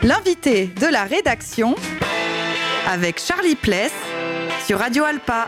L'invité de la rédaction avec Charlie Pless sur Radio Alpa.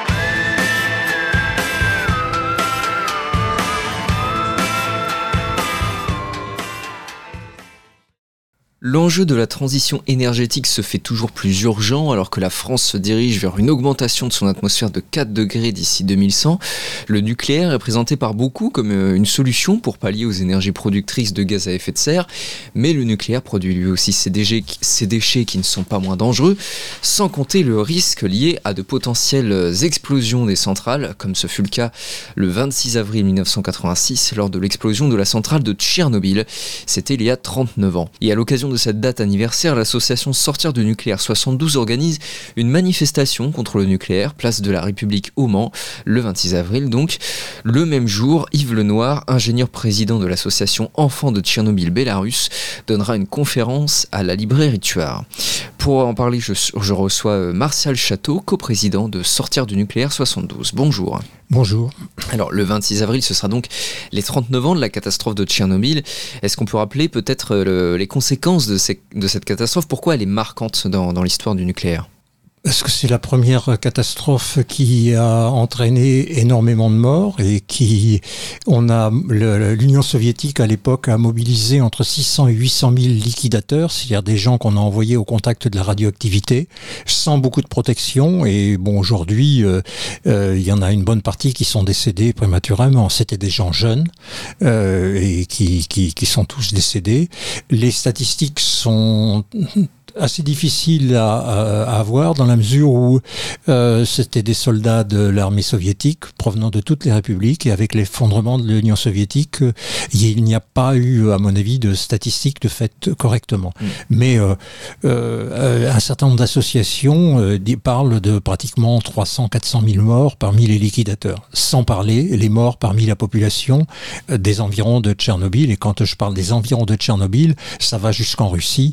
L'enjeu de la transition énergétique se fait toujours plus urgent alors que la France se dirige vers une augmentation de son atmosphère de 4 degrés d'ici 2100. Le nucléaire est présenté par beaucoup comme une solution pour pallier aux énergies productrices de gaz à effet de serre, mais le nucléaire produit lui aussi ces déchets qui ne sont pas moins dangereux, sans compter le risque lié à de potentielles explosions des centrales, comme ce fut le cas le 26 avril 1986 lors de l'explosion de la centrale de Tchernobyl. C'était il y a 39 ans. Et à l'occasion de cette date anniversaire, l'association Sortir du nucléaire 72 organise une manifestation contre le nucléaire, place de la République au Mans, le 26 avril donc. Le même jour, Yves Lenoir, ingénieur président de l'association Enfants de Tchernobyl Bélarus, donnera une conférence à la librairie Tuard. Pour en parler, je reçois Martial Château, coprésident de Sortir du nucléaire 72. Bonjour. Bonjour. Alors, le 26 avril, ce sera donc les 39 ans de la catastrophe de Tchernobyl. Est-ce qu'on peut rappeler peut-être les conséquences de cette catastrophe? Pourquoi elle est marquante dans l'histoire du nucléaire? Parce que c'est la première catastrophe qui a entraîné énormément de morts et l'Union soviétique à l'époque a mobilisé entre 600 et 800 000 liquidateurs, c'est-à-dire des gens qu'on a envoyés au contact de la radioactivité, sans beaucoup de protection. Et bon, aujourd'hui, il y en a une bonne partie qui sont décédés prématurément. C'était des gens jeunes et qui sont tous décédés. Les statistiques sont assez difficile à avoir dans la mesure où c'était des soldats de l'armée soviétique provenant de toutes les républiques, et avec l'effondrement de l'Union soviétique, il n'y a pas eu, à mon avis, de statistiques de fait correctement. Mais un certain nombre d'associations parlent de pratiquement 300-400 000 morts parmi les liquidateurs, sans parler les morts parmi la population des environs de Tchernobyl. Et quand je parle des environs de Tchernobyl, ça va jusqu'en Russie.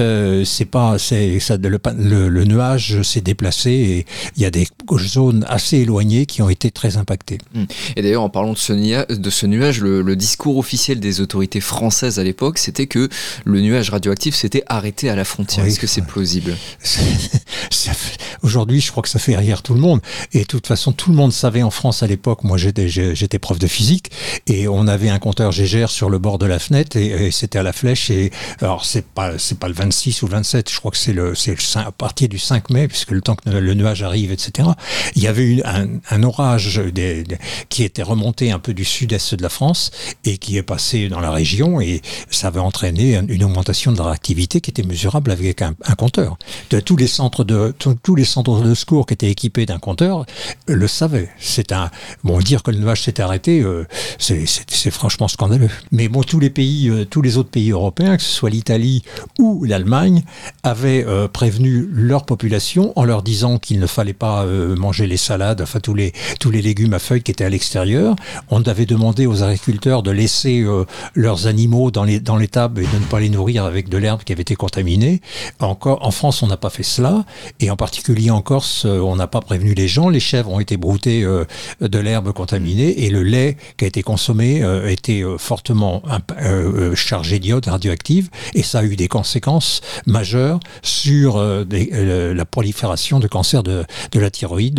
Le nuage s'est déplacé et il y a des zones assez éloignées qui ont été très impactées. Et d'ailleurs, en parlant de ce nuage, le discours officiel des autorités françaises à l'époque, c'était que le nuage radioactif s'était arrêté à la frontière. Oui, est-ce que c'est plausible? Aujourd'hui, je crois que ça fait rire tout le monde. Et de toute façon, tout le monde savait en France à l'époque. Moi, j'étais prof de physique et on avait un compteur Gégère sur le bord de la fenêtre et c'était à la flèche. Et alors, c'est pas le 26 ou le 27. Je crois que c'est à partir du 5 mai, puisque le temps que le nuage arrive, etc. Il y avait eu un orage qui était remonté un peu du sud-est de la France et qui est passé dans la région, et ça avait entraîné une augmentation de la réactivité qui était mesurable avec un compteur. Tous les centres de secours qui étaient équipés d'un compteur le savaient. Dire que le nuage s'était arrêté, c'est franchement scandaleux. Mais bon, tous les autres pays européens, que ce soit l'Italie ou l'Allemagne, avaient prévenu leur population en leur disant qu'il ne fallait pas manger les salades, enfin tous les légumes à feuilles qui étaient à l'extérieur. On avait demandé aux agriculteurs de laisser leurs animaux dans l'étable et de ne pas les nourrir avec de l'herbe qui avait été contaminée. En France, on n'a pas fait cela, et en particulier en Corse, on n'a pas prévenu les gens. Les chèvres ont été broutées de l'herbe contaminée, et le lait qui a été consommé était fortement chargé d'iode radioactive, et ça a eu des conséquences majeures sur la prolifération de cancers de la thyroïde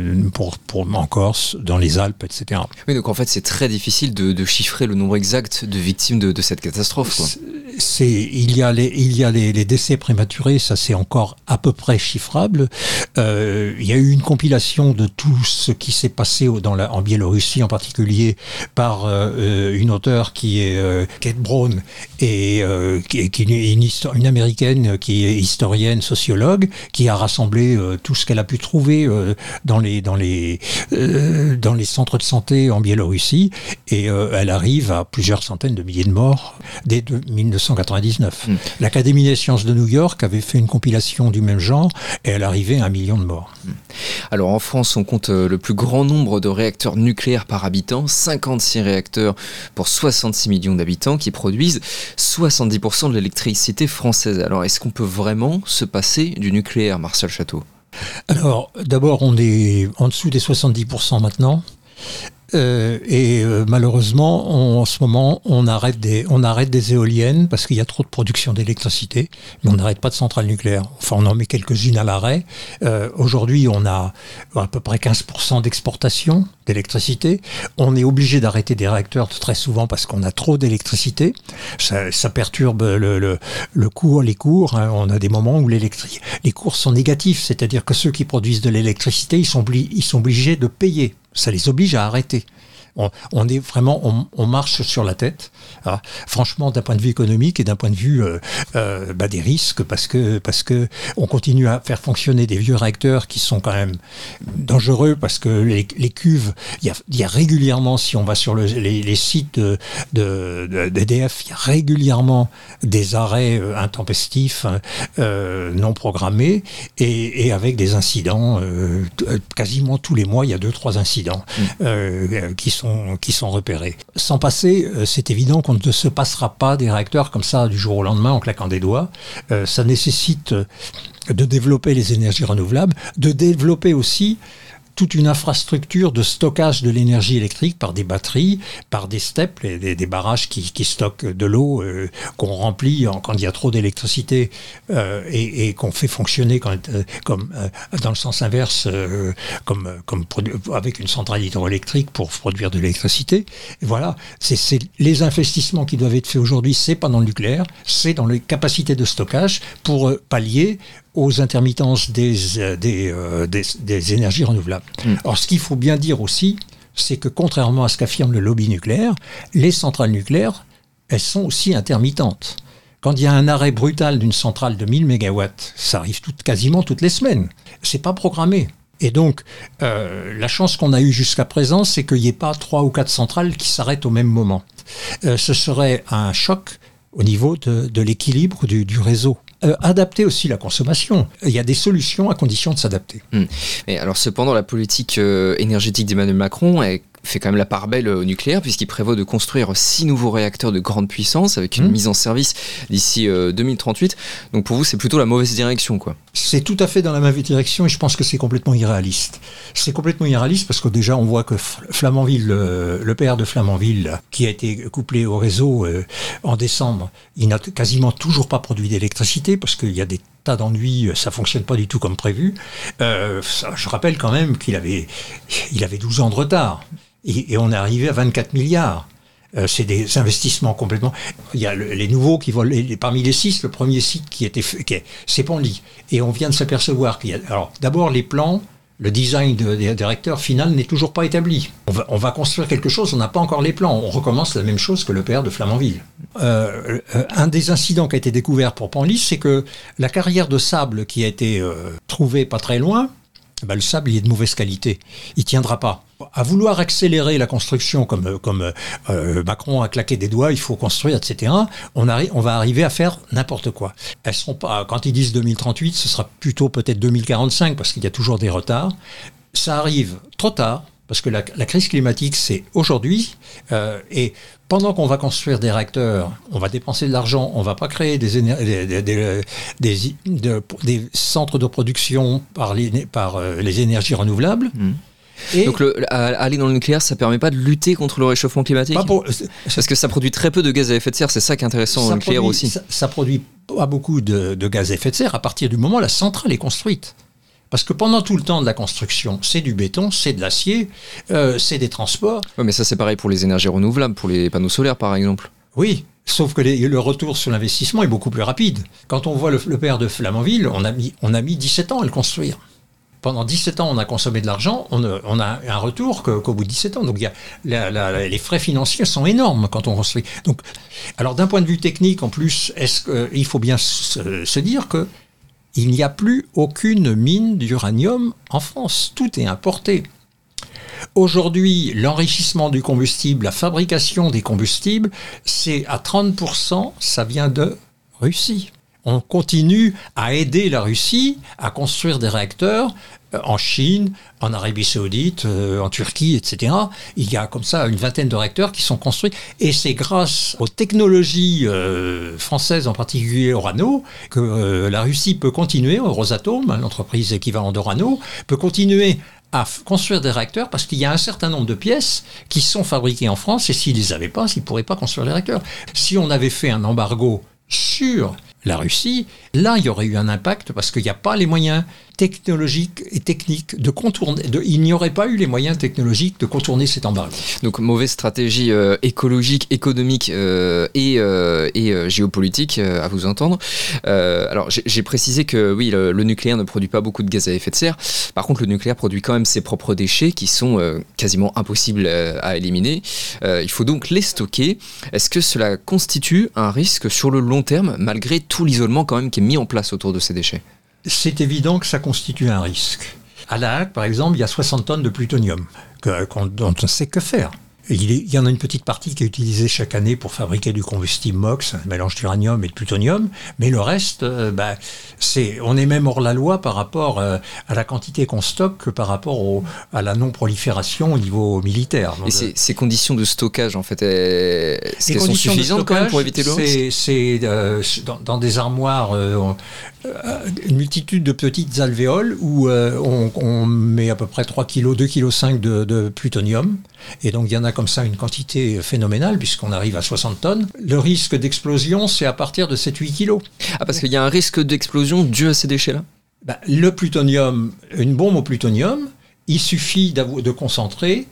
en Corse, dans les Alpes, etc. Oui, donc en fait, c'est très difficile de chiffrer le nombre exact de victimes de cette catastrophe, quoi. Il y a les décès prématurés, ça c'est encore à peu près chiffrable. Il y a eu une compilation de tout ce qui s'est passé en Biélorussie en particulier par une auteure qui est Kate Brown, et qui est une américaine qui est historienne, sociologue, qui a rassemblé tout ce qu'elle a pu trouver dans les centres de santé en Biélorussie, et elle arrive à plusieurs centaines de milliers de morts dès 1999. L'Académie des sciences de New York avait fait une compilation du même genre, et elle arrivait à 1 million de morts. Alors en France, on compte le plus grand nombre de réacteurs nucléaires par habitant, 56 réacteurs pour 66 millions d'habitants qui produisent 70% de l'électricité française. Alors est-ce qu'on peut vraiment se passer du nucléaire, Martial Château? Alors d'abord, on est en dessous des 70% maintenant. Malheureusement, en ce moment, on arrête des éoliennes parce qu'il y a trop de production d'électricité, mais on n'arrête pas de centrales nucléaires. Enfin, on en met quelques-unes à l'arrêt. Aujourd'hui, on a à peu près 15% d'exportation d'électricité. On est obligé d'arrêter des réacteurs très souvent parce qu'on a trop d'électricité. Ça perturbe le cours, les cours. Hein. On a des moments où les cours sont négatifs, c'est-à-dire que ceux qui produisent de l'électricité, ils sont obligés de payer. Ça les oblige à arrêter. On est vraiment, on marche sur la tête. Alors, franchement, d'un point de vue économique et d'un point de vue des risques, parce que on continue à faire fonctionner des vieux réacteurs qui sont quand même dangereux, parce que les cuves, il y a régulièrement, si on va sur les sites d'EDF, il y a régulièrement des arrêts intempestifs, non programmés, et avec des incidents. Quasiment tous les mois, il y a 2-3 incidents qui sont repérés. Sans passer, c'est évident qu'on ne se passera pas des réacteurs comme ça du jour au lendemain en claquant des doigts. Ça nécessite de développer les énergies renouvelables, de développer aussi toute une infrastructure de stockage de l'énergie électrique par des batteries, par des steppes, des barrages qui stockent de l'eau qu'on remplit quand il y a trop d'électricité et qu'on fait fonctionner comme dans le sens inverse, avec une centrale hydroélectrique pour produire de l'électricité. Et voilà, c'est les investissements qui doivent être faits aujourd'hui, c'est pas dans le nucléaire, c'est dans les capacités de stockage pour pallier aux intermittences des énergies renouvelables. Alors, ce qu'il faut bien dire aussi, c'est que contrairement à ce qu'affirme le lobby nucléaire, les centrales nucléaires, elles sont aussi intermittentes. Quand il y a un arrêt brutal d'une centrale de 1000 MW, ça arrive quasiment toutes les semaines. C'est pas programmé. Et donc, la chance qu'on a eue jusqu'à présent, c'est qu'il n'y ait pas 3 ou 4 centrales qui s'arrêtent au même moment. Ce serait un choc au niveau de l'équilibre du réseau. Adapter aussi la consommation. Il y a des solutions à condition de s'adapter. Mais alors, cependant, la politique énergétique d'Emmanuel Macron fait quand même la part belle au nucléaire, puisqu'il prévoit de construire 6 nouveaux réacteurs de grande puissance avec une mise en service d'ici 2038. Donc pour vous, c'est plutôt la mauvaise direction, quoi. C'est tout à fait dans la mauvaise direction et je pense que c'est complètement irréaliste. C'est complètement irréaliste parce que déjà, on voit que Flamanville, le PR de Flamanville, qui a été couplé au réseau en décembre, il n'a quasiment toujours pas produit d'électricité parce qu'il y a des tas d'ennuis, ça fonctionne pas du tout comme prévu. Je rappelle quand même qu'il avait 12 ans de retard. Et on est arrivé à 24 milliards. C'est des investissements complètement... Il y a les nouveaux qui volent... Parmi les 6, le premier site c'est Penly. Et on vient de s'apercevoir qu'il y a... Alors, d'abord, les plans, le design des réacteurs final n'est toujours pas établi. On va construire quelque chose, on n'a pas encore les plans. On recommence la même chose que le PR de Flamanville. Un des incidents qui a été découvert pour Penly, c'est que la carrière de sable qui a été trouvée pas très loin, le sable, il est de mauvaise qualité. Il tiendra pas. À vouloir accélérer la construction comme Macron a claqué des doigts, il faut construire, etc. On va arriver à faire n'importe quoi. Elles seront pas. Quand ils disent 2038, ce sera plutôt peut-être 2045 parce qu'il y a toujours des retards. Ça arrive trop tard parce que la crise climatique, c'est aujourd'hui et pendant qu'on va construire des réacteurs, on va dépenser de l'argent, on va pas créer des centres de production par les énergies renouvelables. Et donc aller dans le nucléaire, ça permet pas de lutter contre le réchauffement climatique parce que ça produit très peu de gaz à effet de serre, c'est ça qui est intéressant dans le nucléaire aussi. Ça produit pas beaucoup de gaz à effet de serre à partir du moment où la centrale est construite. Parce que pendant tout le temps de la construction, c'est du béton, c'est de l'acier, c'est des transports. Oui, mais ça c'est pareil pour les énergies renouvelables, pour les panneaux solaires par exemple. Oui, sauf que le retour sur l'investissement est beaucoup plus rapide. Quand on voit le PR de Flamanville, on a mis 17 ans à le construire. Pendant 17 ans, on a consommé de l'argent, on a un retour qu'au bout de 17 ans. Donc les frais financiers sont énormes quand on construit. Donc, alors d'un point de vue technique, en plus, il faut bien se dire que il n'y a plus aucune mine d'uranium en France. Tout est importé. Aujourd'hui, l'enrichissement du combustible, la fabrication des combustibles, c'est à 30%, ça vient de Russie. On continue à aider la Russie à construire des réacteurs En Chine, en Arabie Saoudite, en Turquie, etc. Il y a comme ça une vingtaine de réacteurs qui sont construits. Et c'est grâce aux technologies françaises, en particulier Orano, que la Russie peut continuer, Rosatom, l'entreprise équivalente d'Orano, peut continuer à construire des réacteurs parce qu'il y a un certain nombre de pièces qui sont fabriquées en France et s'ils ne les avaient pas, ils ne pourraient pas construire les réacteurs. Si on avait fait un embargo sur la Russie, là, il y aurait eu un impact parce qu'il n'y a pas les moyens technologiques et techniques de contourner. Il n'y aurait pas eu les moyens technologiques de contourner cet embargo. Donc, mauvaise stratégie écologique, économique et géopolitique, à vous entendre. Alors, j'ai précisé que oui, le nucléaire ne produit pas beaucoup de gaz à effet de serre. Par contre, le nucléaire produit quand même ses propres déchets qui sont quasiment impossibles à éliminer. Il faut donc les stocker. Est-ce que cela constitue un risque sur le long terme, malgré tout l'isolement quand même qui est mis en place autour de ces déchets? C'est évident que ça constitue un risque. À La Hague, par exemple, il y a 60 tonnes de plutonium dont on ne sait que faire. Il y en a une petite partie qui est utilisée chaque année pour fabriquer du combustible MOX, un mélange d'uranium et de plutonium, mais le reste, on est même hors la loi par rapport à la quantité qu'on stocke par rapport à la non-prolifération au niveau militaire. Donc, et ces conditions de stockage, en fait, est-ce qu'elles sont suffisantes quand même pour éviter le risque? C'est dans des armoires, une multitude de petites alvéoles où on met à peu près 3 kg, 2,5 kg de plutonium, et donc il y en a comme ça une quantité phénoménale puisqu'on arrive à 60 tonnes. Le risque d'explosion, c'est à partir de 7-8 kilos. Ah, parce qu'il y a un risque d'explosion dû à ces déchets-là? Le plutonium, une bombe au plutonium, il suffit de concentrer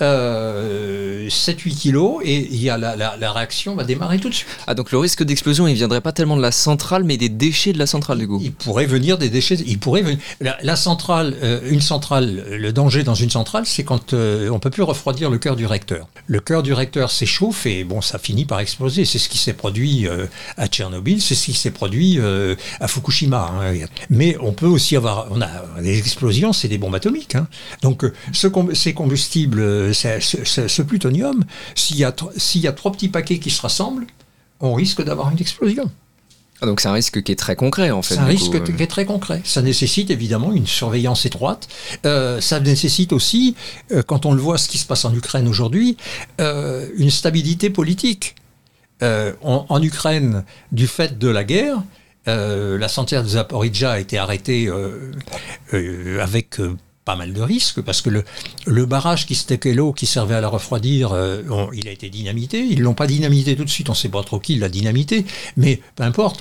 7-8 kilos et la réaction va démarrer tout de suite. Ah, donc le risque d'explosion, il ne viendrait pas tellement de la centrale, mais des déchets de la centrale, du coup. Il pourrait venir des déchets. La centrale, une centrale, le danger dans une centrale, c'est quand on ne peut plus refroidir le cœur du réacteur. Le cœur du réacteur s'échauffe et ça finit par exploser. C'est ce qui s'est produit à Tchernobyl, c'est ce qui s'est produit à Fukushima. Mais on peut aussi on a des explosions, c'est des bombes atomiques. Donc ces combustibles, ce plutonium, s'il y a 3 petits paquets qui se rassemblent, on risque d'avoir une explosion. Ah, donc c'est un risque qui est très concret en fait. C'est un risque qui est très concret. Ça nécessite évidemment une surveillance étroite. Ça nécessite aussi, quand on le voit ce qui se passe en Ukraine aujourd'hui, une stabilité politique. En Ukraine, du fait de la guerre, la centrale de Zaporijjia a été arrêtée avec pas mal de risques, parce que le barrage qui stockait l'eau, qui servait à la refroidir, il a été dynamité. Ils l'ont pas dynamité tout de suite, on ne sait pas trop qui l'a dynamité, mais peu importe,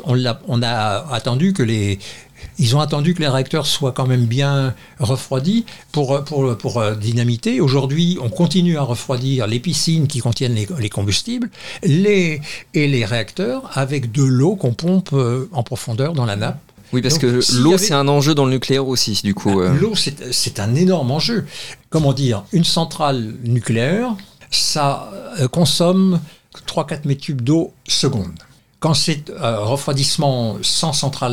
ils ont attendu que les réacteurs soient quand même bien refroidis pour dynamiter. Aujourd'hui, on continue à refroidir les piscines qui contiennent les combustibles et les réacteurs avec de l'eau qu'on pompe en profondeur dans la nappe. Oui, parce que l'eau, c'est un enjeu dans le nucléaire aussi, du coup. L'eau, c'est un énorme enjeu. Comment dire, une centrale nucléaire, ça consomme 3-4 mètres cubes d'eau seconde. Quand c'est refroidissement sans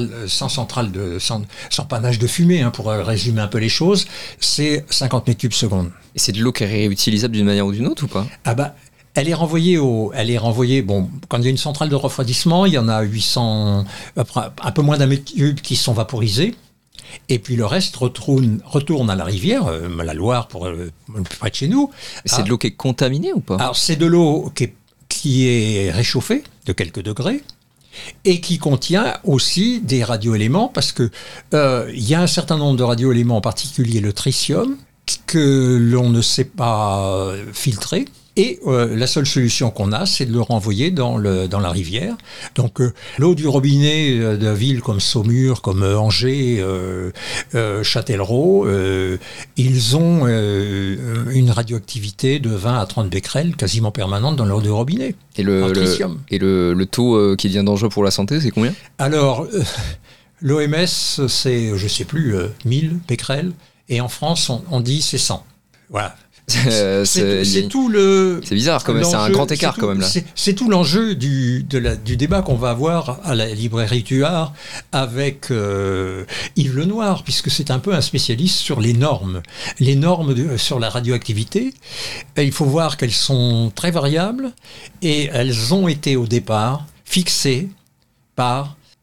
panache de fumée, pour résumer un peu les choses, c'est 50 mètres cubes seconde. Et c'est de l'eau qui est réutilisable d'une manière ou d'une autre ou pas? Elle est renvoyée quand il y a une centrale de refroidissement, il y en a 800, un peu moins d'un mètre cube qui sont vaporisés. Et puis le reste retourne à la rivière, la Loire, plus près de chez nous. C'est de l'eau qui est contaminée ou pas? Alors c'est de l'eau qui est réchauffée de quelques degrés et qui contient aussi des radioéléments, parce que il y a un certain nombre de radioéléments, en particulier le tritium, que l'on ne sait pas filtrer. Et la seule solution qu'on a, c'est de le renvoyer dans la rivière. Donc l'eau du robinet de villes comme Saumur, comme Angers, Châtellerault, ils ont une radioactivité de 20 à 30 becquerels quasiment permanente dans l'eau du robinet. Et le taux qui devient dangereux pour la santé, c'est combien? Alors, l'OMS, c'est, je ne sais plus, 1000 becquerels. Et en France, on dit c'est 100. Voilà. C'est tout le. C'est bizarre, quand même. C'est un grand écart quand même là. C'est tout l'enjeu du débat qu'on va avoir à la librairie Tuard avec Yves Lenoir, puisque c'est un peu un spécialiste sur les normes sur la radioactivité. Et il faut voir qu'elles sont très variables et elles ont été au départ fixées par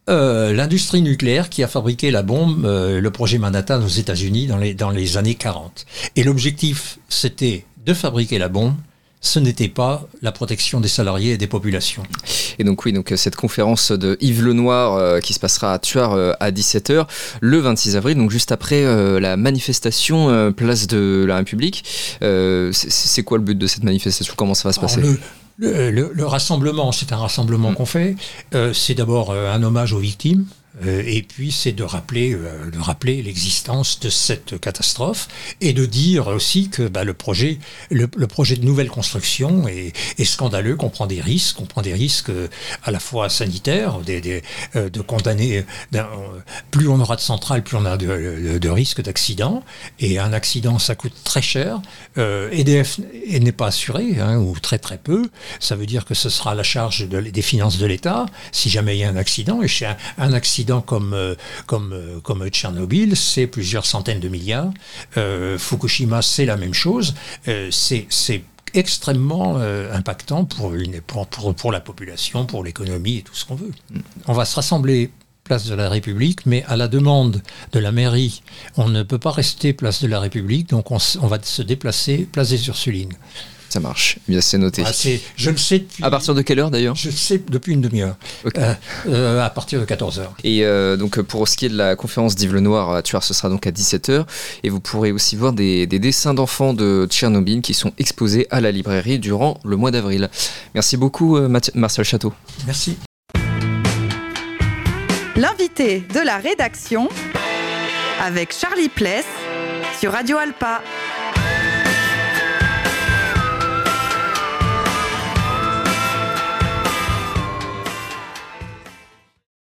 l'industrie nucléaire qui a fabriqué la bombe, le projet Manhattan aux États-Unis dans les années 40. Et l'objectif, c'était de fabriquer la bombe. Ce n'était pas la protection des salariés et des populations. Et donc cette conférence de Yves Lenoir qui se passera à Thuard à 17h le 26 avril, donc juste après la manifestation place de la République. C'est quoi le but de cette manifestation ? Comment ça va se passer ? Le rassemblement, c'est un rassemblement qu'on fait. C'est d'abord un hommage aux victimes. Et puis c'est de rappeler l'existence de cette catastrophe et de dire aussi que le projet de nouvelle construction est scandaleux, qu'on prend des risques à la fois sanitaires, de condamner. Plus on aura de centrales, plus on a de risques d'accidents. Et un accident, ça coûte très cher. EDF n'est pas assuré, ou très très peu. Ça veut dire que ce sera à la charge des finances de l'État si jamais il y a un accident. Et chez un accident comme Tchernobyl, c'est plusieurs centaines de milliards. Fukushima, c'est la même chose. C'est extrêmement impactant pour la population, pour l'économie et tout ce qu'on veut. On va se rassembler place de la République, mais à la demande de la mairie, on ne peut pas rester place de la République, donc on va se déplacer place des Ursulines. Ça marche, bien c'est noté. Je le sais depuis... À partir de quelle heure d'ailleurs ? Je le sais depuis une demi-heure, okay. À partir de 14h. Et donc pour ce qui est de la conférence d'Yves Lenoir à Thuard, ce sera donc à 17h. Et vous pourrez aussi voir des dessins d'enfants de Tchernobyl qui sont exposés à la librairie durant le mois d'avril. Merci beaucoup Martial Château. Merci. L'invité de la rédaction avec Charlie Pless sur Radio Alpa.